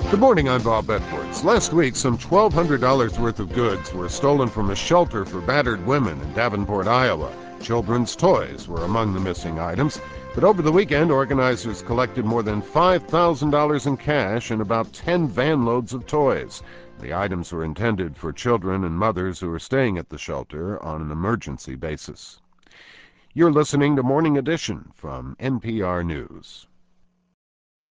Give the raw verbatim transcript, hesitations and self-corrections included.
Good morning, I'm Bob Edwards. Last week, some twelve hundred dollars worth of goods were stolen from a shelter for battered women in Davenport, Iowa. Children's toys were among the missing items. But over the weekend, organizers collected more than five thousand dollars in cash and about ten van loads of toys. The items were intended for children and mothers who are staying at the shelter on an emergency basis. You're listening to Morning Edition from N P R News.